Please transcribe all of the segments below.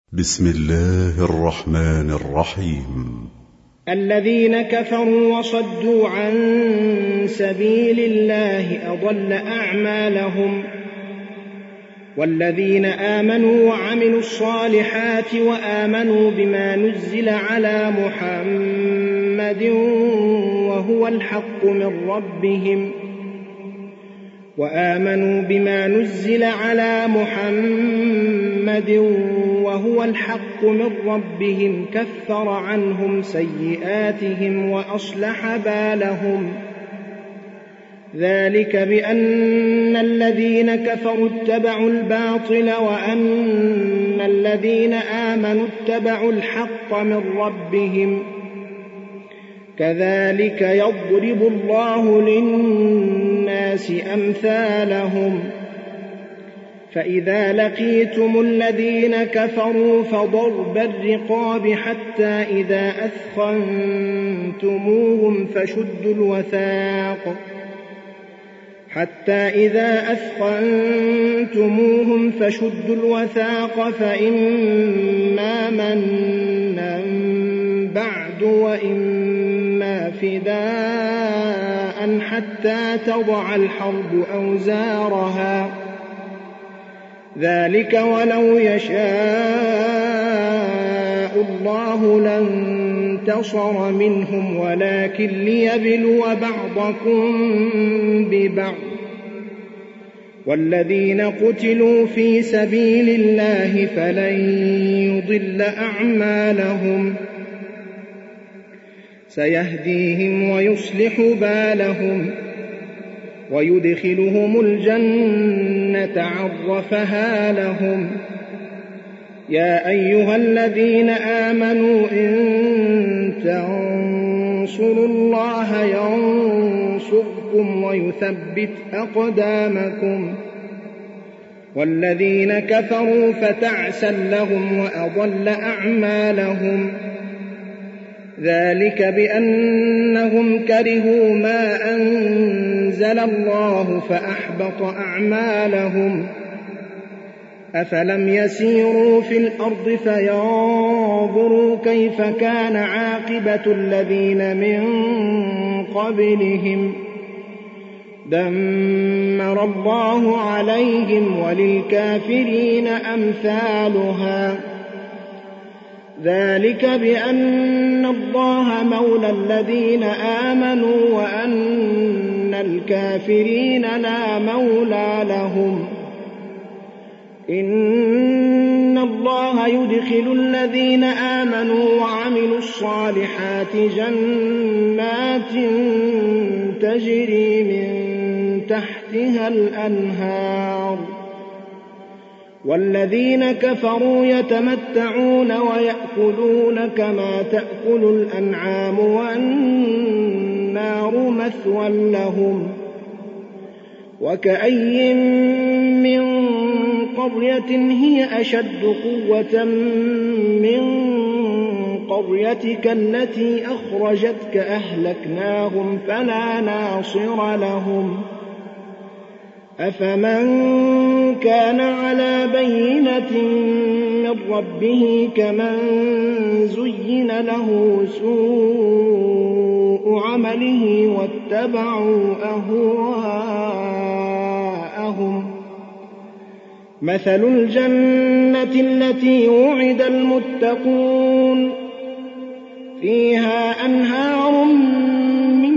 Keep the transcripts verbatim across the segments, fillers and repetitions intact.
بسم الله الرحمن الرحيم. الذين كفروا وصدوا عن سبيل الله أضل أعمالهم، والذين آمنوا وعملوا الصالحات وآمنوا بما نزل على محمد وهو الحق من ربهم وآمنوا بما نزل على محمد وهو الحق من ربهم كفر عنهم سيئاتهم وأصلح بالهم. ذلك بأن الذين كفروا اتبعوا الباطل وأن الذين آمنوا اتبعوا الحق من ربهم. كذلك يضرب الله للناس أمثالهم. فإذا لقيتم الذين كفروا فضرب الرقاب حتى إذا أثخنتموهم فشدوا الوثاق حتى إذا أثخنتموهم فشدوا الوثاق فإما منا بعد وإما فداء حتى تضع الحرب أوزارها. ذلك ولو يشاء الله لانتصر منهم ولكن ليبلو بعضكم ببعض. والذين قتلوا في سبيل الله فلن يضل أعمالهم سيهديهم ويصلح بالهم ويدخلهم الجنة عرفها لهم. يا أيها الذين آمنوا إن تنصروا الله ينصركم ويثبت أقدامكم. والذين كفروا فتعسا لهم وأضل أعمالهم. ذلك بأنهم كرهوا ما أنزل الله فأحبط أعمالهم. أفلم يسيروا في الأرض فينظروا كيف كان عاقبة الذين من قبلهم دمر الله عليهم وللكافرين أمثالها. ذلك بأن الله مولى الذين آمنوا وأن الكافرين لا مولى لهم. إن الله يدخل الذين آمنوا وعملوا الصالحات جنات تجري من تحتها الأنهار. والذين كفروا يتمتعون ويأكلون كما تأكل الأنعام والنار مثوى لهم. وكأي من قرية هي أشد قوة من قريتك التي أخرجتك أهلكناهم فلا ناصر لهم. أفمن كان على بينة من ربه كمن زين له سوء عمله واتبعوا أهواءهم. مثل الجنة التي وعد المتقون فيها أنهار من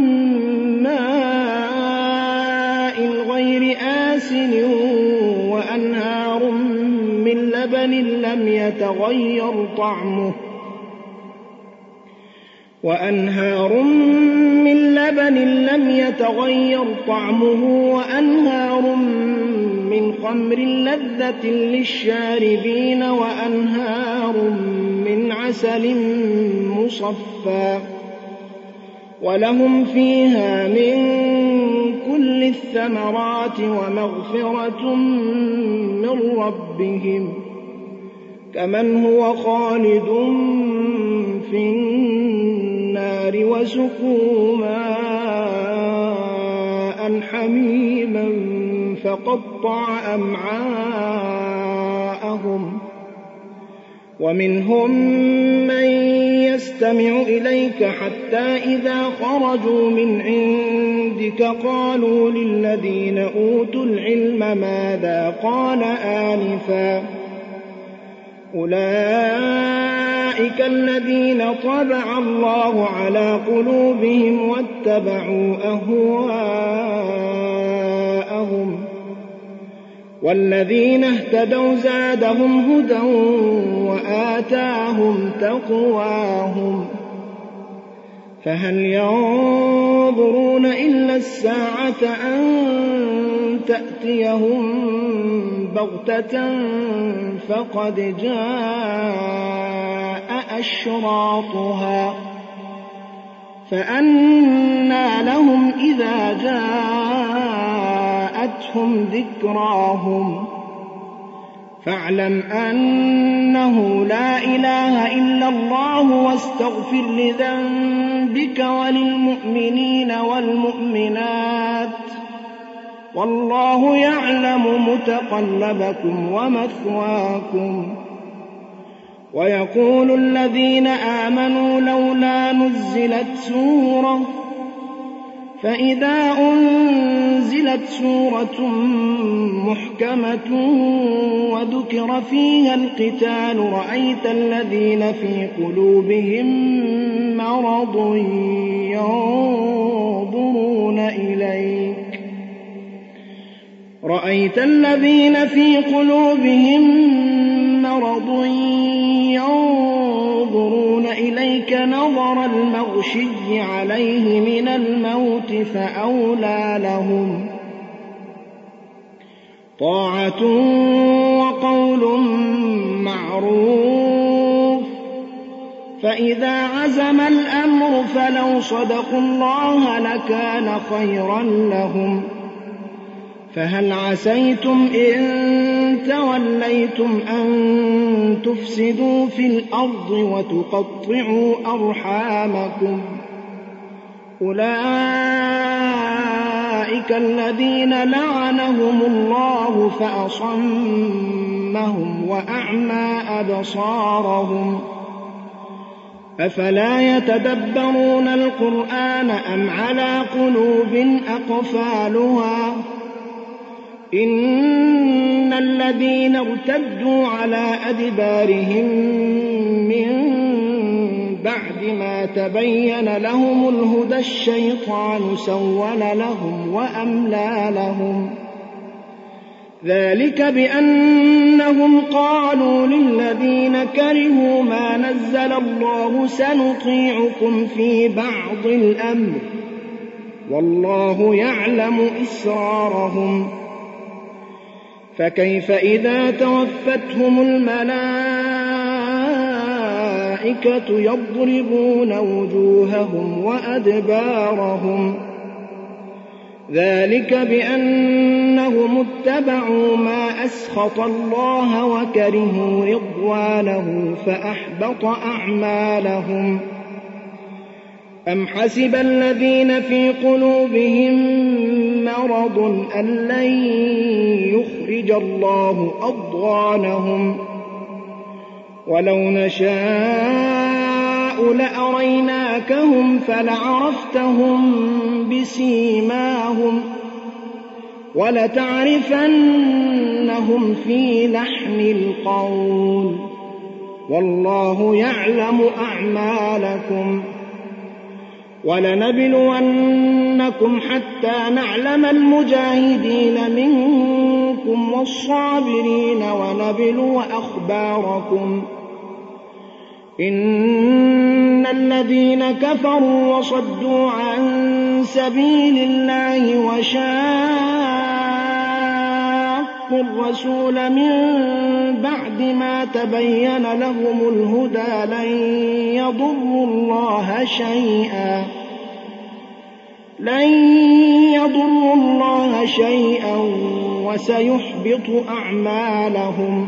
ماء غير آسن وأنهار من لبن لم يتغير طعمه وأنهار من لبن لم يتغير طعمه وأنهار من خمر لذة للشاربين وأنهار من عسل مصفى ولهم فيها من كل الثمرات ومغفرة من ربهم كمن هو خالد في النار وسقوا ماء حميما فقطع أمعاءهم ومنهم من يستمع إليك حتى إذا خرجوا من عندك قالوا للذين أوتوا العلم ماذا قال آنفا أولئك الذين طبع الله على قلوبهم واتبعوا أهواءهم والذين اهتدوا زادهم هدى وآتاهم تقواهم فهل ينظرون إلا الساعة أن تأتيهم بغتة فقد جاء أشراطها فأنى لهم إذا جاءتهم ذكراهم فاعلم أنه لا إله إلا الله واستغفر لذنبك وللمؤمنين والمؤمنات والله يعلم متقلبكم ومثواكم ويقول الذين آمنوا لولا نزلت سورة فإذا أنزلت سورة محكمة وذكر فيها القتال رأيت الذين في قلوبهم مرض ينظرون إليك رأيت الذين في قلوبهم مرض ينظرون إليك نظر المغشي عليه من الموت فأولى لهم طاعة وقول معروف فإذا عزم الأمر فلو صدقوا الله لكان خيرا لهم فهل عسيتم إن توليتم أن تفسدوا في الأرض وتقطعوا أرحامكم أولئك الذين لعنهم الله فأصمهم وأعمى أبصارهم أفلا يتدبرون القرآن أم على قلوب أقفالها إن الذين ارتدوا على أدبارهم من بعد ما تبين لهم الهدى الشيطان سول لهم وأملى لهم ذلك بأنهم قالوا للذين كرهوا ما نزل الله سنطيعكم في بعض الأمر والله يعلم إسرارهم فكيف إذا توفتهم الملائكة يضربون وجوههم وأدبارهم ذلك بأنهم اتبعوا ما أسخط الله وكرهوا رضوانه فأحبط أعمالهم أم حسب الذين في قلوبهم مرض أن لن يخرج الله أضغانهم ولو نشاء لأريناكهم فلعرفتهم بسيماهم ولتعرفنهم في لحن القول والله يعلم أعمالكم ولنبلونكم حتى نعلم المجاهدين منكم والصابرين ونبلو أخباركم إن الذين كفروا وصدوا عن سبيل الله وشاقوا الرسول من بعد ما تبين لهم الهدى لن يضروا الله شيئا لن يضروا الله شيئا وسيحبط أعمالهم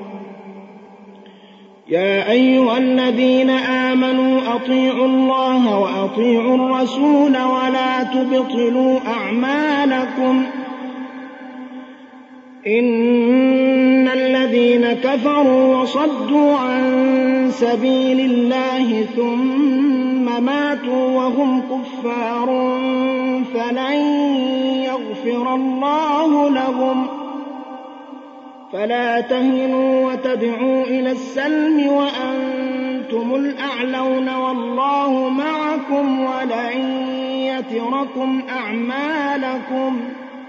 يا أيها الذين آمنوا أطيعوا الله وأطيعوا الرسول ولا تبطلوا أعمالكم إن الذين الذين كفروا وصدوا عن سبيل الله ثم ماتوا وهم كفار فلن يغفر الله لهم فلا تهنوا وتدعوا إلى السلم وأنتم الأعلون والله معكم ولن يتركم أعمالكم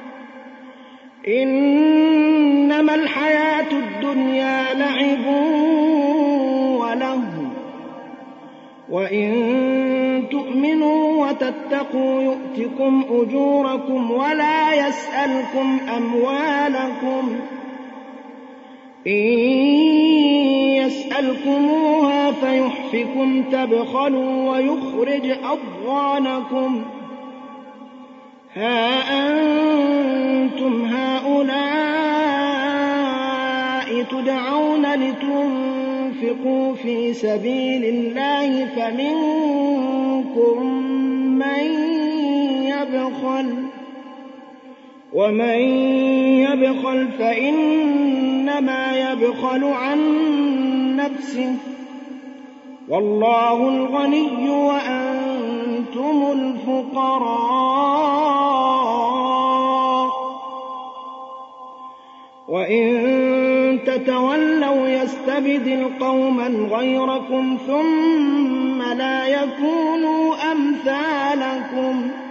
إنما الحياة الدنيا لعب ولهو وإن تؤمنوا وتتقوا يؤتكم أجوركم ولا يسألكم أموالكم إن يسألكموها فيحفكم تبخلوا ويخرج أضغانكم ها أنتم هؤلاء تدعون لتنفقوا في سبيل الله فمنكم من يبخل ومن يبخل فإنما يبخل عن نفسه والله الغني وأنتم الفقراء وإن تتولوا يستبدل قوما غيركم ثم لا يكونوا أمثالكم